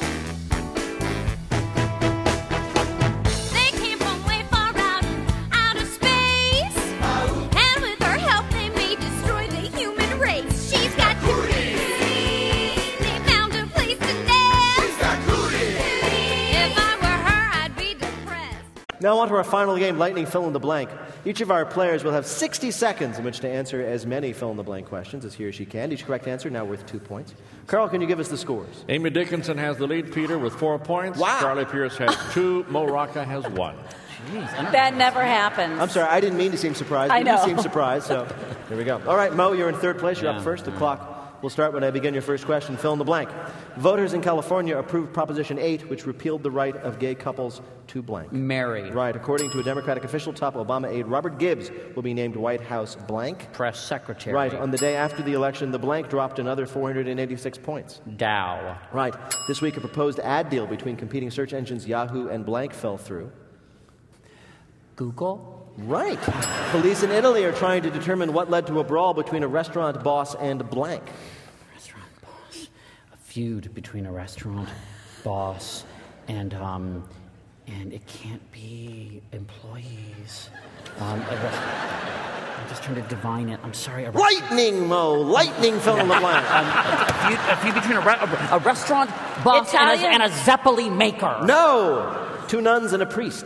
Speaker 13: They came from way far out in outer space. And with her help they may destroy the human race. She's got cooties. They found a place to nest. She's got cooties. If I were her, I'd be depressed.
Speaker 2: Now on to our final game, Lightning Fill in the Blank. Each of our players will have 60 seconds in which to answer as many fill-in-the-blank questions as he or she can. Each correct answer now worth 2 points. Carl, can you give us the scores?
Speaker 1: Amy Dickinson has the lead, Peter, with 4 points.
Speaker 2: Wow.
Speaker 1: Charlie Pierce has 2. Mo Rocca has 1.
Speaker 5: That never happens.
Speaker 2: I'm sorry, I didn't mean to seem surprised.
Speaker 5: I know.
Speaker 2: You seem surprised, so here we go. All right, Mo, you're in 3rd place. You're up first. The clock We'll start when I begin your first question. Fill in the blank. Voters in California approved Proposition 8, which repealed the right of gay couples to blank.
Speaker 4: Marry.
Speaker 2: Right. According to a Democratic official, top Obama aide Robert Gibbs will be named White House blank.
Speaker 4: Press secretary.
Speaker 2: Right. On the day after the election, the blank dropped another 486 points.
Speaker 4: Dow.
Speaker 2: Right. This week, a proposed ad deal between competing search engines Yahoo and blank fell through.
Speaker 4: Google.
Speaker 2: Right. Police in Italy are trying to determine what led to a brawl between a restaurant boss and blank.
Speaker 4: Restaurant boss. A feud between a restaurant boss and it can't be employees. I'm just trying to divine it. I'm sorry.
Speaker 2: Lightning, Mo. Lightning, fill in the blank.
Speaker 4: A feud between a restaurant boss and a Zeppeli maker.
Speaker 2: No. 2 nuns and a priest.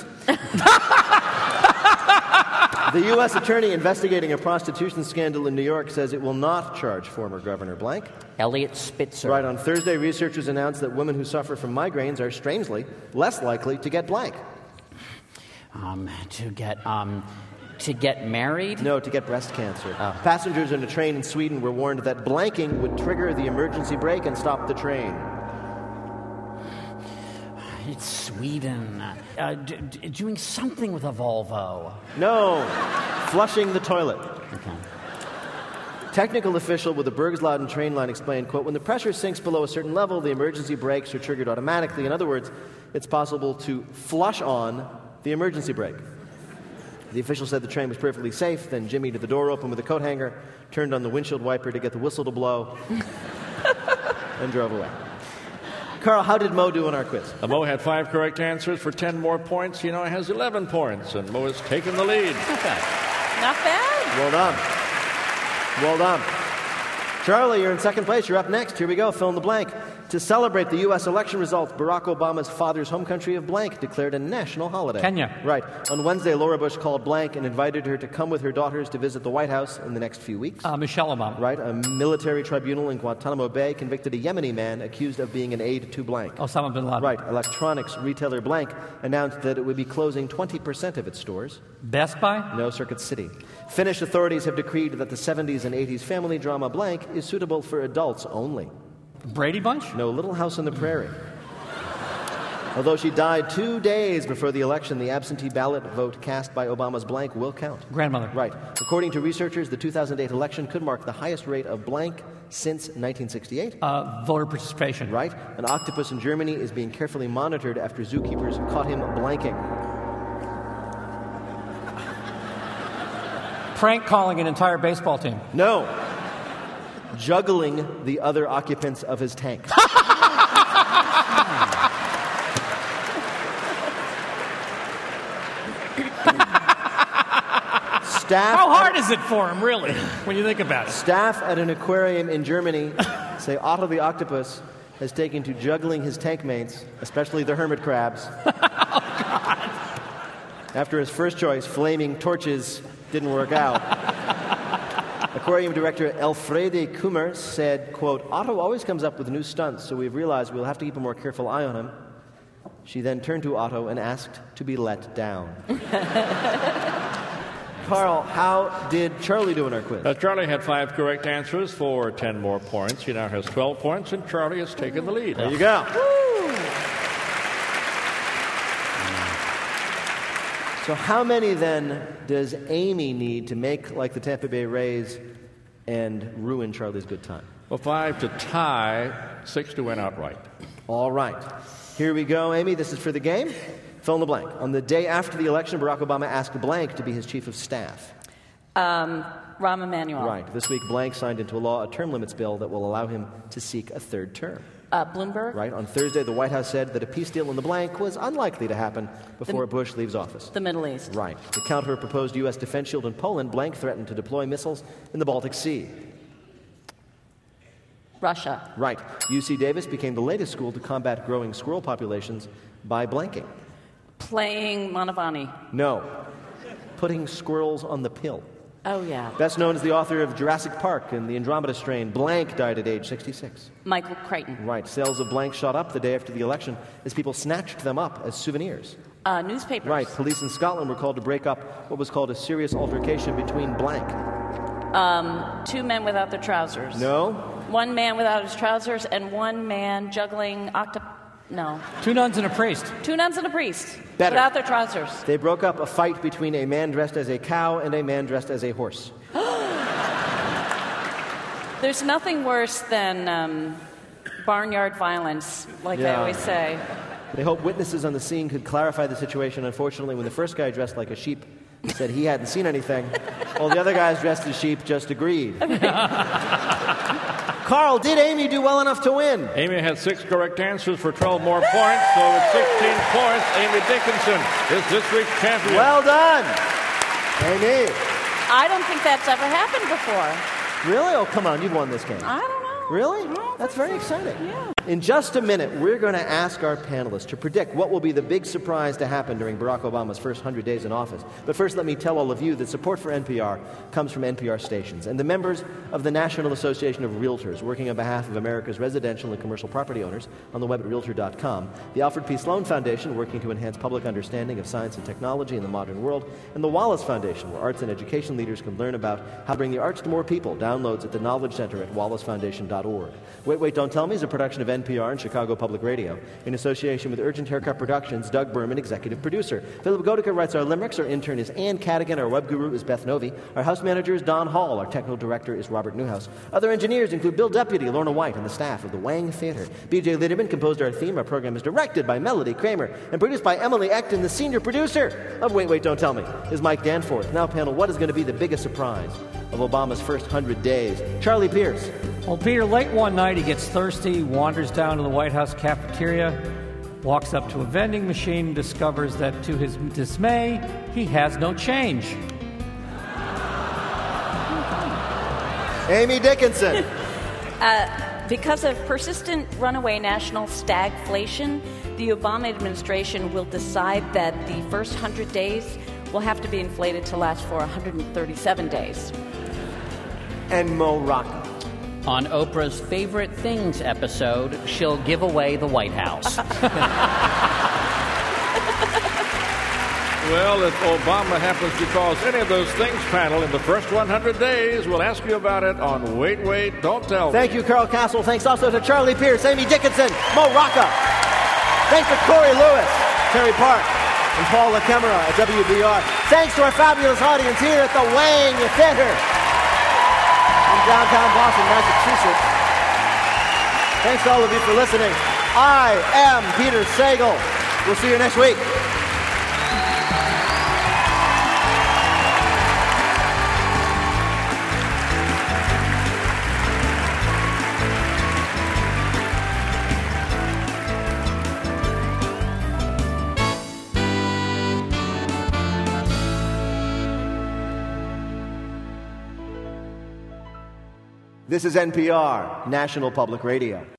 Speaker 2: The U.S. attorney investigating a prostitution scandal in New York says it will not charge former Governor blank.
Speaker 4: Elliot Spitzer.
Speaker 2: Right. On Thursday, researchers announced that women who suffer from migraines are strangely less likely to get blank.
Speaker 4: To get married?
Speaker 2: No, to get breast cancer. Passengers in a train in Sweden were warned that blanking would trigger the emergency brake and stop the train.
Speaker 4: It's Sweden. Doing something with a Volvo.
Speaker 2: No. Flushing the toilet.
Speaker 4: Okay.
Speaker 2: Technical official with the Bergsladen train line explained, quote, when the pressure sinks below a certain level, the emergency brakes are triggered automatically. In other words, it's possible to flush on the emergency brake. The official said the train was perfectly safe, then jimmied the door open with a coat hanger, turned on the windshield wiper to get the whistle to blow, and drove away. Carl, how did Mo do in our quiz?
Speaker 1: Mo had 5 correct answers for 10 more points. He now has 11 points, and Mo has taken the lead.
Speaker 4: Not bad.
Speaker 5: Not bad.
Speaker 2: Well done. Well done. Charlie, you're in second place. You're up next. Here we go. Fill in the blank. To celebrate the U.S. election results, Barack Obama's father's home country of blank declared a national holiday.
Speaker 6: Kenya.
Speaker 2: Right. On Wednesday, Laura Bush called blank and invited her to come with her daughters to visit the White House in the next few weeks.
Speaker 6: Michelle Obama.
Speaker 2: Right. A military tribunal in Guantanamo Bay convicted a Yemeni man accused of being an aide to blank.
Speaker 6: Osama bin Laden.
Speaker 2: Right. Electronics retailer blank announced that it would be closing 20% of its stores.
Speaker 6: Best Buy?
Speaker 2: No, Circuit City. Finnish authorities have decreed that the 70s and 80s family drama blank is suitable for adults only.
Speaker 6: Brady Bunch?
Speaker 2: No, Little House on the Prairie. Although she died 2 days before the election, the absentee ballot vote cast by Obama's blank will count.
Speaker 6: Grandmother.
Speaker 2: Right. According to researchers, the 2008 election could mark the highest rate of blank since 1968.
Speaker 6: Voter participation.
Speaker 2: Right. An octopus in Germany is being carefully monitored after zookeepers caught him blanking.
Speaker 6: Prank calling an entire baseball team.
Speaker 2: No. Juggling the other occupants of his tank.
Speaker 6: How hard is it for him, really, when you think about it?
Speaker 2: Staff at an aquarium in Germany say Otto the octopus has taken to juggling his tank mates, especially the hermit crabs.
Speaker 6: Oh, God.
Speaker 2: After his first choice, flaming torches, didn't work out. Aquarium director Elfriede Kummer said, quote, Otto always comes up with new stunts, so we've realized we'll have to keep a more careful eye on him. She then turned to Otto and asked to be let down. Carl, how did Charlie do in our quiz?
Speaker 1: Charlie had 5 correct answers for 10 more points. He now has 12 points, and Charlie has taken the lead.
Speaker 2: There you go. Woo! So how many, then, does Amy need to make like the Tampa Bay Rays and ruin Charlie's good time?
Speaker 1: Well, 5 to tie, 6 to win outright.
Speaker 2: All right. Here we go, Amy. This is for the game. Fill in the blank. On the day after the election, Barack Obama asked blank to be his chief of staff.
Speaker 5: Rahm Emanuel.
Speaker 2: Right. This week, blank signed into law a term limits bill that will allow him to seek a third term.
Speaker 5: Bloomberg.
Speaker 2: Right. On Thursday, the White House said that a peace deal in the blank was unlikely to happen before Bush leaves office.
Speaker 5: The Middle East.
Speaker 2: Right. To counter a proposed U.S. defense shield in Poland, blank threatened to deploy missiles in the Baltic Sea.
Speaker 5: Russia.
Speaker 2: Right. UC Davis became the latest school to combat growing squirrel populations by blanking.
Speaker 5: Playing Manavani.
Speaker 2: No. Putting squirrels on the pill.
Speaker 5: Oh, yeah.
Speaker 2: Best known as the author of Jurassic Park and the Andromeda Strain, blank died at age 66.
Speaker 5: Michael Crichton.
Speaker 2: Right. Sales of blank shot up the day after the election as people snatched them up as souvenirs.
Speaker 5: Newspapers.
Speaker 2: Right. Police in Scotland were called to break up what was called a serious altercation between blank.
Speaker 5: 2 men without their trousers.
Speaker 2: No.
Speaker 5: One man without his trousers and one man juggling No.
Speaker 6: 2 nuns and a priest.
Speaker 5: 2 nuns and a priest.
Speaker 2: Better.
Speaker 5: Without their trousers.
Speaker 2: They broke up a fight between a man dressed as a cow and a man dressed as a horse.
Speaker 5: There's nothing worse than barnyard violence, like I always say.
Speaker 2: They hope witnesses on the scene could clarify the situation. Unfortunately, when the first guy dressed like a sheep said he hadn't seen anything, all the other guys dressed as sheep just agreed. Carl, did Amy do well enough to win?
Speaker 1: Amy had 6 correct answers for 12 more points, so with 16 points, Amy Dickinson is this week's champion.
Speaker 2: Well done, Amy.
Speaker 5: I don't think that's ever happened before.
Speaker 2: Really? Oh, come on, you've won this game.
Speaker 5: I don't know.
Speaker 2: Really? That's very exciting.
Speaker 5: Yeah.
Speaker 2: In just a minute, we're going to ask our panelists to predict what will be the big surprise to happen during Barack Obama's first 100 days in office. But first, let me tell all of you that support for NPR comes from NPR stations and the members of the National Association of Realtors, working on behalf of America's residential and commercial property owners, on the web at Realtor.com, the Alfred P. Sloan Foundation, working to enhance public understanding of science and technology in the modern world, and the Wallace Foundation, where arts and education leaders can learn about how to bring the arts to more people. Downloads at the Knowledge Center at wallacefoundation.org. Wait, Don't Tell Me is a production of NPR and Chicago Public Radio in association with Urgent Haircut Productions. Doug Berman, executive producer. Philip Godica writes our limericks. Our intern is Ann Cadigan. Our web guru is Beth Novi. Our house manager is Don Hall. Our technical director is Robert Newhouse. Other engineers include Bill Deputy, Lorna White, and the staff of the Wang Theater. B.J. Liederman composed our theme. Our program is directed by Melody Kramer and produced by Emily Ecton. The senior producer of Wait, Don't Tell Me is Mike Danforth. Now, panel, what is going to be the biggest surprise of Obama's first 100 days? Charlie Pierce.
Speaker 6: Well, Peter, late one night he gets thirsty, wanders down to the White House cafeteria, walks up to a vending machine, discovers that to his dismay, he has no change.
Speaker 2: Amy Dickinson.
Speaker 5: Because of persistent runaway national stagflation, the Obama administration will decide that the first 100 days will have to be inflated to last for 137 days.
Speaker 2: And Mo Rocca.
Speaker 4: On Oprah's Favorite Things episode, she'll give away the White House.
Speaker 1: Well, if Obama happens to cause any of those things, panel, in the first 100 days, we'll ask you about it on Wait, Don't Tell Me.
Speaker 2: Thank you, Carl Castle. Thanks also to Charlie Pierce, Amy Dickinson, Mo Rocca. Thanks to Corey Lewis, Terry Park, and Paul LaCamera at WBR. Thanks to our fabulous audience here at the Wang Theater in downtown Boston, Massachusetts. Thanks to all of you for listening. I am Peter Sagal. We'll see you next week. This is NPR, National Public Radio.